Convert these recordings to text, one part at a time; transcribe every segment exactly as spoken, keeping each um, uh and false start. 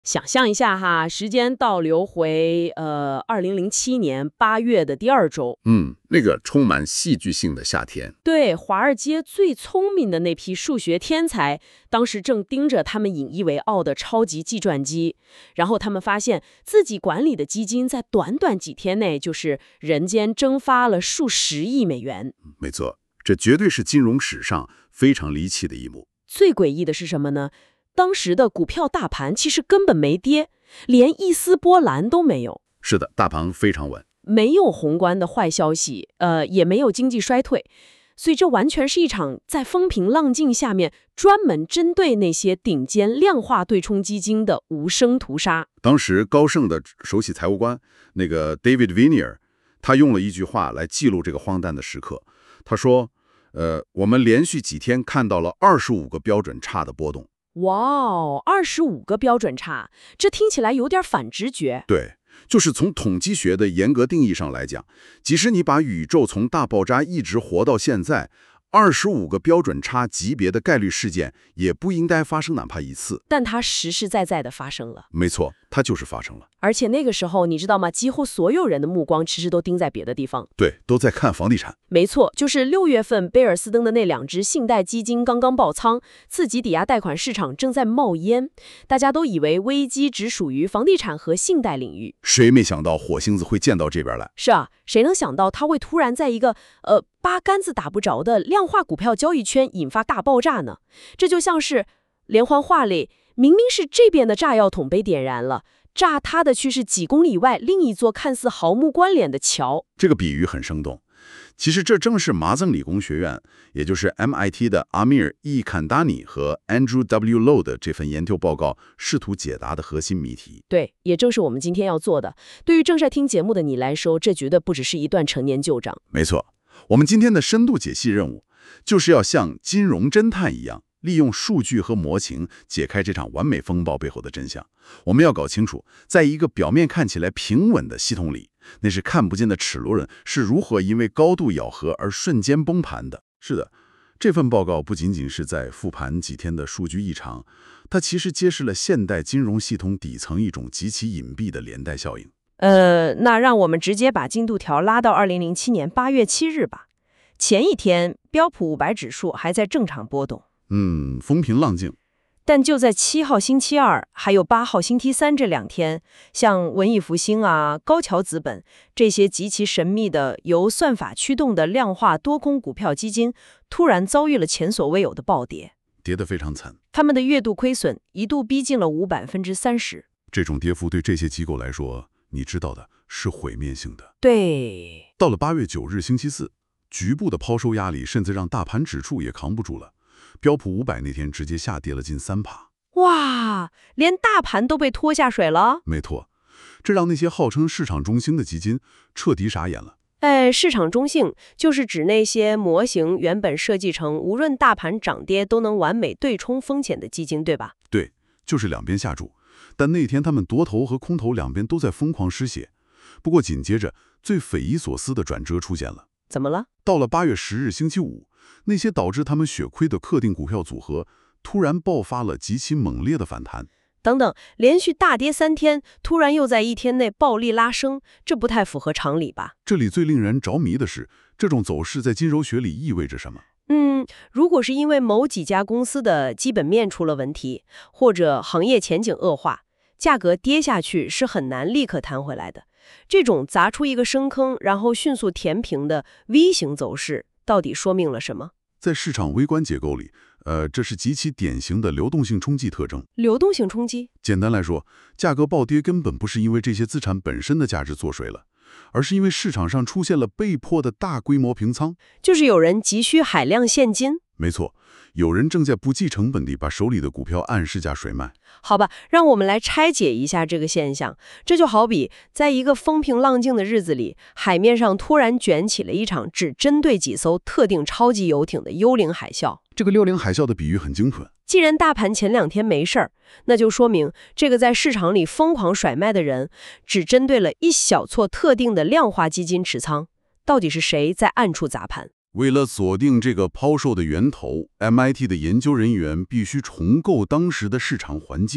想象一下哈，时间倒流回呃二零零七年八月的第二周， 嗯，那个充满戏剧性的夏天。 对，华尔街最聪明的那批数学天才，当时正盯着他们引以为傲的超级计算机，然后他们发现自己管理的基金在短短几天内就是人间蒸发了数十亿美元。 没错，这绝对是金融史上非常离奇的一幕。 最诡异的是什么呢？当时的股票大盘其实根本没跌，连一丝波澜都没有。 是的，大盘非常稳， 没有宏观的坏消息，呃，也没有经济衰退，所以这完全是一场在风平浪静下面专门针对那些顶尖量化对冲基金的无声屠杀。 当时高盛的首席财务官那个 David Viniar， 他用了一句话来记录这个荒诞的时刻。他说：“呃，我们连续几天看到了二十五个标准差的波动。” 哇哦，二十五个标准差，这听起来有点反直觉。 对，就是从统计学的严格定义上来讲，即使你把宇宙从大爆炸一直活到现在，二十五个标准差级别的概率事件也不应该发生哪怕一次。 但它实实在在的发生了。 没错，它就是发生了。 而且那个时候，你知道吗？几乎所有人的目光其实都盯在别的地方。 对，都在看房地产。 没错，就是六月份贝尔斯登的那两只信贷基金刚刚爆仓，刺激抵押贷款市场正在冒烟。大家都以为危机只属于房地产和信贷领域， 谁没想到火星子会溅到这边来？ 是啊，谁能想到它会突然在一个呃八竿子打不着的量化股票交易圈引发大爆炸呢？这就像是连环画里，明明是这边的炸药桶被点燃了，炸塌的却是几公里外另一座看似毫无关联的桥。 这个比喻很生动。其实这正是麻省理工学院，也就是 M I T 的 Amir E. Kandani 和 Andrew W. Low 的这份研究报告试图解答的核心谜题。 对，也正是我们今天要做的。对于正在听节目的你来说，这绝对不只是一段陈年旧账。 没错，我们今天的深度解析任务，就是要像金融侦探一样，利用数据和模型解开这场完美风暴背后的真相。我们要搞清楚，在一个表面看起来平稳的系统里，那是看不见的齿轮是如何因为高度咬合而瞬间崩盘的。是的，这份报告不仅仅是在复盘几天的数据异常，它其实揭示了现代金融系统底层一种极其隐蔽的连带效应。 呃，那让我们直接把进度条拉到二零零七年八月七日吧。前一天，标普五百指数还在正常波动， 嗯，风平浪静。 但就在七号星期二，还有八号星期三这两天，像文艺复兴啊、高桥资本这些极其神秘的由算法驱动的量化多空股票基金，突然遭遇了前所未有的暴跌， 跌得非常惨。 他们的月度亏损一度逼近了五百分之三十。 这种跌幅对这些机构来说，你知道的，是毁灭性的。 对， 到了八月九日星期四，局部的抛售压力甚至让大盘指数也扛不住了。标普五百那天直接下跌了近三趴， 哇，连大盘都被拖下水了。 没错，这让那些号称市场中心的基金彻底傻眼了。 哎，市场中性就是指那些模型原本设计成无论大盘涨跌都能完美对冲风险的基金，对吧？ 对，就是两边下注，但那天他们多头和空头两边都在疯狂失血。不过紧接着，最匪夷所思的转折出现了。 怎么了？ 到了八月十日星期五，那些导致他们血亏的特定股票组合突然爆发了极其猛烈的反弹。 等等，连续大跌三天，突然又在一天内暴力拉升，这不太符合常理吧？ 这里最令人着迷的是，这种走势在金融学里意味着什么？ 嗯，如果是因为某几家公司的基本面出了问题，或者行业前景恶化，价格跌下去是很难立刻弹回来的。这种砸出一个深坑，然后迅速填平的 V 型走势，到底说明了什么？ 在市场微观结构里，呃，这是极其典型的流动性冲击特征。 流动性冲击？ 简单来说，价格暴跌根本不是因为这些资产本身的价值作祟了，而是因为市场上出现了被迫的大规模平仓， 就是有人急需海量现金。 没错，有人正在不计成本地把手里的股票按市价甩卖。 好吧，让我们来拆解一下这个现象。这就好比在一个风平浪静的日子里，海面上突然卷起了一场只针对几艘特定超级游艇的幽灵海啸。 这个幽灵海啸的比喻很精准。 既然大盘前两天没事儿，那就说明这个在市场里疯狂甩卖的人，只针对了一小撮特定的量化基金持仓。到底是谁在暗处砸盘？ 为了锁定这个抛售的源头 ，M I T 的研究人员必须重构当时的市场环境。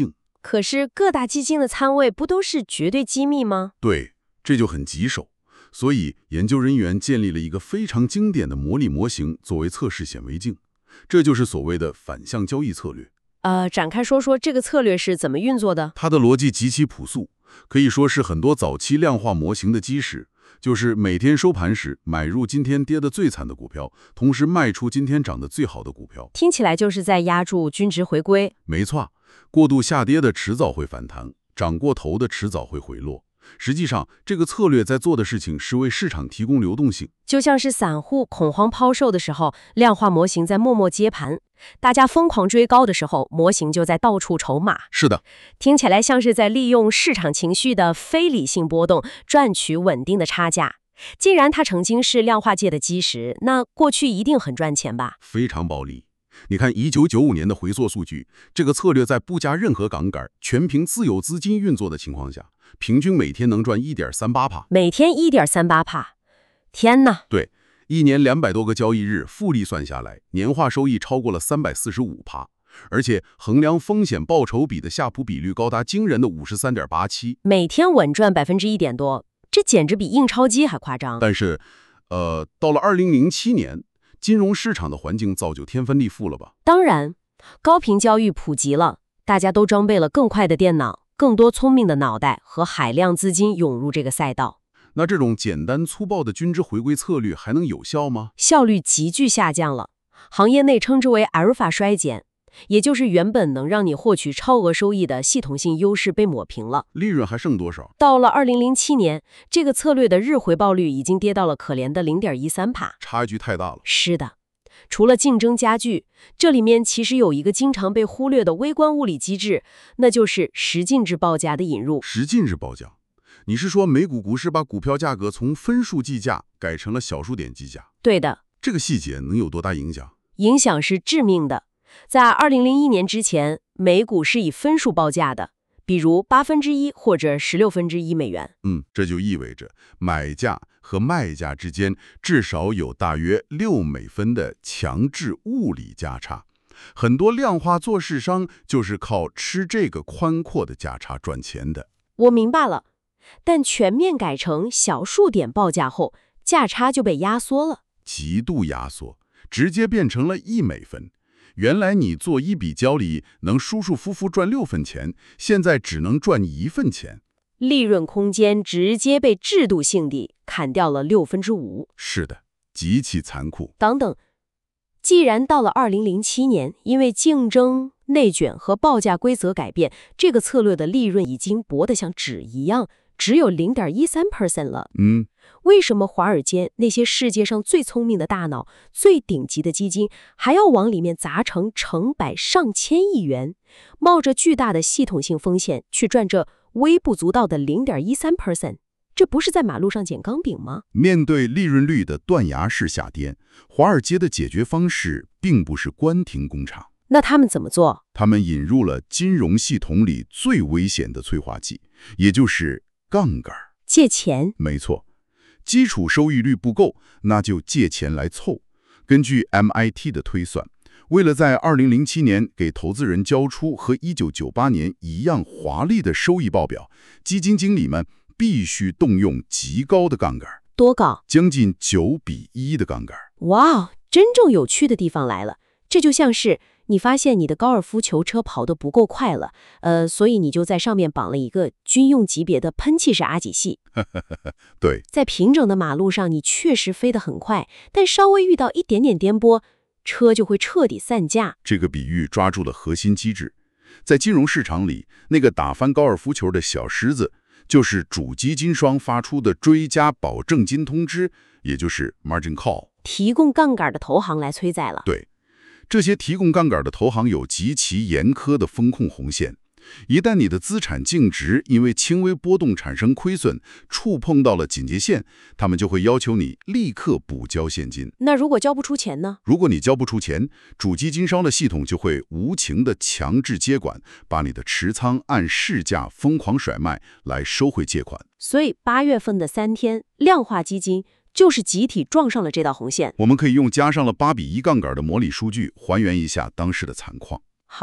可是各大基金的仓位不都是绝对机密吗？ 对，这就很棘手。所以研究人员建立了一个非常经典的模拟模型作为测试显微镜，这就是所谓的反向交易策略。 呃，展开说说这个策略是怎么运作的？ 它的逻辑极其朴素，可以说是很多早期量化模型的基石，就是每天收盘时买入今天跌得最惨的股票，同时卖出今天涨得最好的股票。 听起来就是在压住均值回归。 没错，过度下跌的迟早会反弹，涨过头的迟早会回落。实际上，这个策略在做的事情是为市场提供流动性， 就像是散户恐慌抛售的时候，量化模型在默默接盘；大家疯狂追高的时候，模型就在到处筹码。 是的， 听起来像是在利用市场情绪的非理性波动，赚取稳定的差价。既然它曾经是量化界的基石，那过去一定很赚钱吧？ 非常暴利。你看一九九五年的回溯数据，这个策略在不加任何杠杆、全凭自有资金运作的情况下，平均每天能赚 百分之一点三八。 每天 百分之一点三八，天哪！ 对，一年两百多个交易日，复利算下来，年化收益超过了 百分之三百四十五， 而且衡量风险报酬比的夏普比率高达惊人的 百分之五十三点八七。 每天稳赚百分之一点多，这简直比印钞机还夸张。 但是，呃，到了二零零七年，金融市场的环境早就天翻地覆了吧？ 当然，高频交易普及了，大家都装备了更快的电脑，更多聪明的脑袋和海量资金涌入这个赛道。 那这种简单粗暴的均值回归策略还能有效吗？ 效率急剧下降了，行业内称之为阿尔法衰减，也就是原本能让你获取超额收益的系统性优势被抹平了。 利润还剩多少？ 到了二零零七年，这个策略的日回报率已经跌到了可怜的 百分之零点一三， 差距太大了。 是的。除了竞争加剧，这里面其实有一个经常被忽略的微观物理机制，那就是实净制报价的引入。 实净制报价，你是说美股股市把股票价格从分数计价改成了小数点计价？ 对的。 这个细节能有多大影响？ 影响是致命的。在二零零一年之前，美股是以分数报价的，比如八分之一或者十六分之一美元。 嗯，这就意味着买价和卖价之间至少有大约六美分的强制物理价差。很多量化做市商就是靠吃这个宽阔的价差赚钱的。 我明白了，但全面改成小数点报价后，价差就被压缩了， 极度压缩，直接变成了一美分。原来你做一笔交易能舒舒服服赚六分钱，现在只能赚一分钱， 利润空间直接被制度性地砍掉了六分之五。 是的，极其残酷。 等等，既然到了二零零七年，因为竞争、内卷和报价规则改变，这个策略的利润已经薄得像纸一样，只有 百分之零点一三 了。 嗯， 为什么华尔街那些世界上最聪明的大脑、最顶级的基金，还要往里面砸成成百上千亿元，冒着巨大的系统性风险去赚这微不足道的 百分之零点一三？ 这不是在马路上捡钢饼吗？ 面对利润率的断崖式下跌，华尔街的解决方式并不是关停工厂。 那他们怎么做？ 他们引入了金融系统里最危险的催化剂，也就是杠杆。 借钱？ 没错，基础收益率不够，那就借钱来凑。根据 M I T 的推算，为了在二零零七年给投资人交出和一九九八年一样华丽的收益报表，基金经理们必须动用极高的杠杆。 多高？ 将近九比一的杠杆。 哇，真正有趣的地方来了，这就像是你发现你的高尔夫球车跑得不够快了，呃，所以你就在上面绑了一个军用级别的喷气式阿几系。 对， 在平整的马路上，你确实飞得很快，但稍微遇到一点点颠簸，车就会彻底散架。 这个比喻抓住了核心机制。在金融市场里，那个打翻高尔夫球的小狮子，就是主基金商发出的追加保证金通知，也就是 margin call， 提供杠杆的投行来催债了。 对，这些提供杠杆的投行有极其严苛的风控红线。一旦你的资产净值因为轻微波动产生亏损，触碰到了警戒线，他们就会要求你立刻补交现金。 那如果交不出钱呢？ 如果你交不出钱，主基金商的系统就会无情的强制接管，把你的持仓按市价疯狂甩卖来收回借款。 所以八月份的三天，量化基金就是集体撞上了这道红线。 我们可以用加上了八比一杠杆的模拟数据还原一下当时的惨况。 好。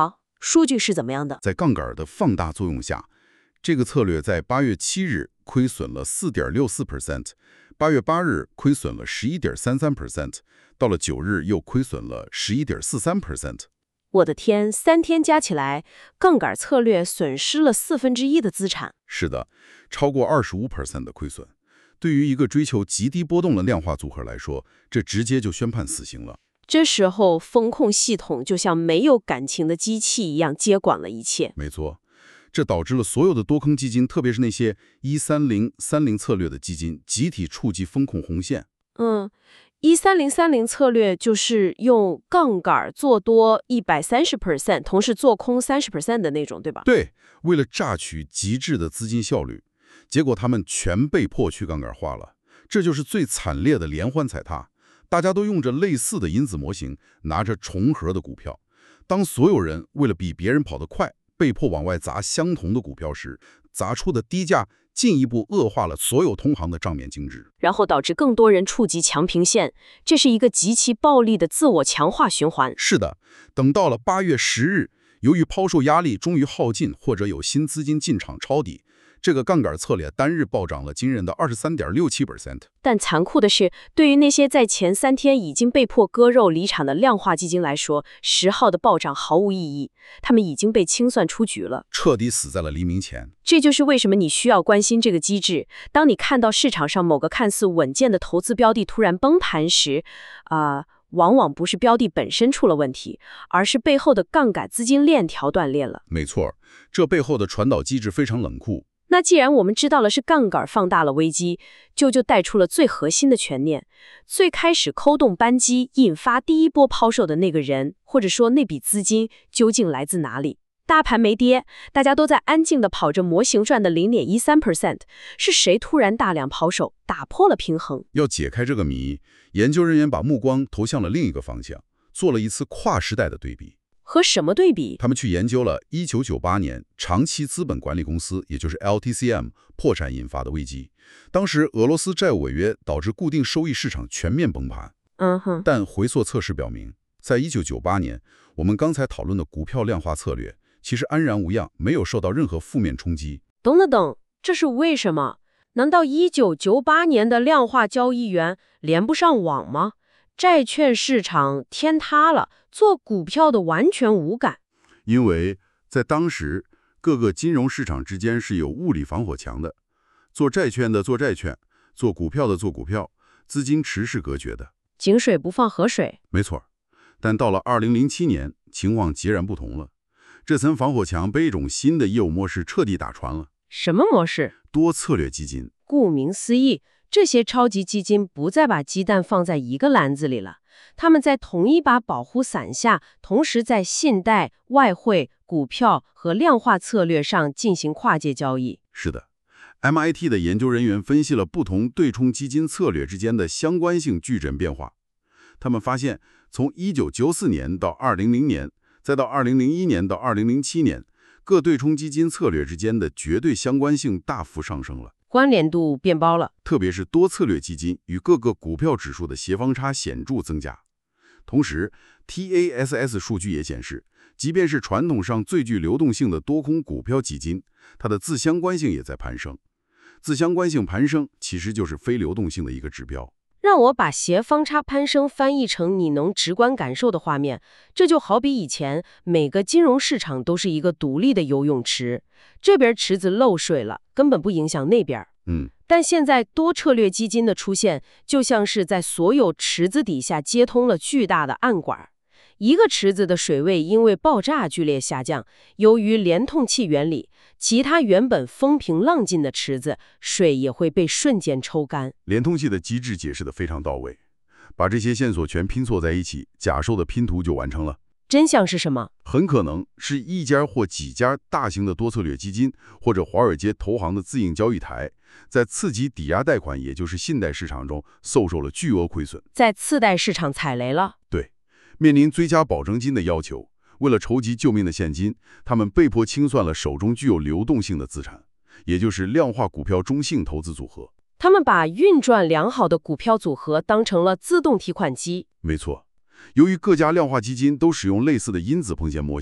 数据是怎么样的？ 在杠杆的放大作用下，这个策略在八月七日亏损了 百分之四点六四， 八月八日亏损了 百分之十一点三三， 到了九日又亏损了 百分之十一点四三。 我的天，三天加起来，杠杆策略损失了四分之一的资产。 是的，超过 百分之二十五 的亏损。对于一个追求极低波动的量化组合来说，这直接就宣判死刑了。 这时候，风控系统就像没有感情的机器一样接管了一切。 没错，这导致了所有的多空基金，特别是那些一三零三零策略的基金，集体触及风控红线。 嗯，一三零三零策略就是用杠杆做多 百分之一百三十， 同时做空 百分之三十 的那种，对吧？ 对，为了榨取极致的资金效率，结果他们全被迫去杠杆化了。这就是最惨烈的连环踩踏。大家都用着类似的因子模型，拿着重合的股票。当所有人为了比别人跑得快，被迫往外砸相同的股票时，砸出的低价进一步恶化了所有同行的账面净值， 然后导致更多人触及强平线。这是一个极其暴力的自我强化循环。 是的，等到了八月十日，由于抛售压力终于耗尽，或者有新资金进场抄底，这个杠杆策略单日暴涨了惊人的 百分之二十三点六七。 但残酷的是，对于那些在前三天已经被迫割肉离场的量化基金来说，十号的暴涨毫无意义，他们已经被清算出局了， 彻底死在了黎明前。 这就是为什么你需要关心这个机制。当你看到市场上某个看似稳健的投资标的突然崩盘时，啊、呃，往往不是标的本身出了问题，而是背后的杠杆资金链条断裂了。 没错，这背后的传导机制非常冷酷。 那既然我们知道了是杠杆放大了危机，就就带出了最核心的悬念：最开始扣动扳机引发第一波抛售的那个人，或者说那笔资金究竟来自哪里？大盘没跌，大家都在安静地跑着模型赚的 百分之零点一三， 是谁突然大量抛售，打破了平衡？ 要解开这个谜，研究人员把目光投向了另一个方向，做了一次跨时代的对比。 和什么对比？ 他们去研究了一九九八年长期资本管理公司，也就是 L T C M 破产引发的危机。当时俄罗斯债务违约导致固定收益市场全面崩盘。 嗯哼。 但回溯测试表明，在一九九八年，我们刚才讨论的股票量化策略其实安然无恙，没有受到任何负面冲击。 等等等，这是为什么？难道一九九八年的量化交易员连不上网吗？债券市场天塌了，做股票的完全无感。 因为在当时，各个金融市场之间是有物理防火墙的，做债券的做债券，做股票的做股票，资金池是隔绝的。 井水不犯河水。 没错，但到了二零零七年，情况截然不同了。这层防火墙被一种新的业务模式彻底打穿了。 什么模式？ 多策略基金。 顾名思义，这些超级基金不再把鸡蛋放在一个篮子里了，他们在同一把保护伞下，同时在信贷、外汇、股票和量化策略上进行跨界交易。 是的 ，M I T 的研究人员分析了不同对冲基金策略之间的相关性矩阵变化。他们发现，从一九九四年到二零零年，再到二零零一年到二零零七年，各对冲基金策略之间的绝对相关性大幅上升了。 关联度变高了， 特别是多策略基金与各个股票指数的协方差显著增加。同时 ，T A S S 数据也显示，即便是传统上最具流动性的多空股票基金，它的自相关性也在攀升。自相关性攀升其实就是非流动性的一个指标。 让我把斜方差攀升翻译成你能直观感受的画面，这就好比以前每个金融市场都是一个独立的游泳池，这边池子漏水了，根本不影响那边。 嗯， 但现在多策略基金的出现，就像是在所有池子底下接通了巨大的暗管。一个池子的水位因为爆炸剧烈下降，由于连通器原理，其他原本风平浪静的池子水也会被瞬间抽干。 连通器的机制解释得非常到位，把这些线索全拼凑在一起，假设的拼图就完成了。 真相是什么？ 很可能是一家或几家大型的多策略基金，或者华尔街投行的自营交易台，在次级抵押贷款，也就是信贷市场中受受了巨额亏损， 在次贷市场踩雷了。 对，面临追加保证金的要求，为了筹集救命的现金，他们被迫清算了手中具有流动性的资产，也就是量化股票中性投资组合。 他们把运转良好的股票组合当成了自动提款机。 没错。由于各家量化基金都使用类似的因子碰线模型，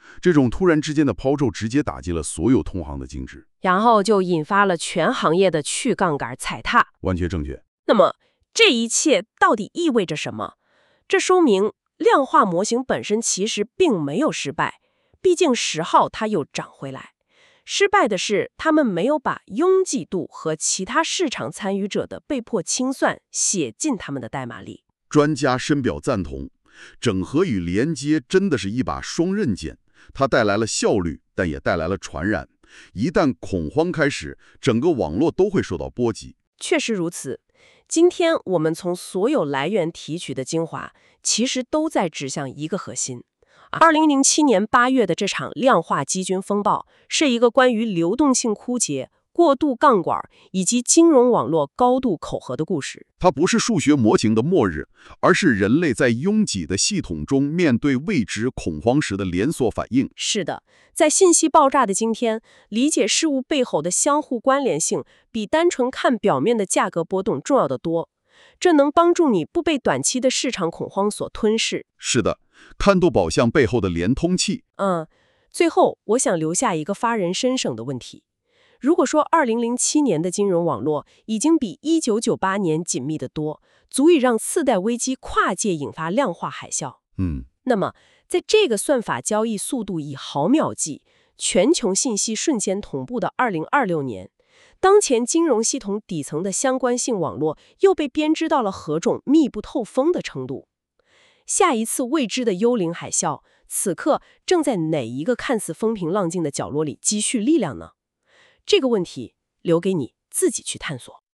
这种突然之间的抛售直接打击了所有同行的净值， 然后就引发了全行业的去杠杆踩踏。 完全正确。 那么这一切到底意味着什么？这说明量化模型本身其实并没有失败，毕竟十号它又涨回来。失败的是他们没有把拥挤度和其他市场参与者的被迫清算写进他们的代码里。 专家深表赞同，整合与连接真的是一把双刃剑，它带来了效率，但也带来了传染。一旦恐慌开始，整个网络都会受到波及。 确实如此。今天我们从所有来源提取的精华，其实都在指向一个核心。二零零七年八月的这场量化基金风暴，是一个关于流动性枯竭、过度杠杆以及金融网络高度口合的故事。 它不是数学模型的末日，而是人类在拥挤的系统中面对未知恐慌时的连锁反应。 是的，在信息爆炸的今天，理解事物背后的相互关联性，比单纯看表面的价格波动重要得多。这能帮助你不被短期的市场恐慌所吞噬。 是的，看度宝相背后的连通器。 嗯，最后我想留下一个发人深省的问题。如果说二零零七年的金融网络已经比一九九八年紧密得多，足以让次贷危机跨界引发量化海啸， 嗯， 那么在这个算法交易速度以毫秒计、全球信息瞬间同步的二零二六年，当前金融系统底层的相关性网络又被编织到了何种密不透风的程度？下一次未知的幽灵海啸，此刻正在哪一个看似风平浪静的角落里积蓄力量呢？这个问题留给你自己去探索。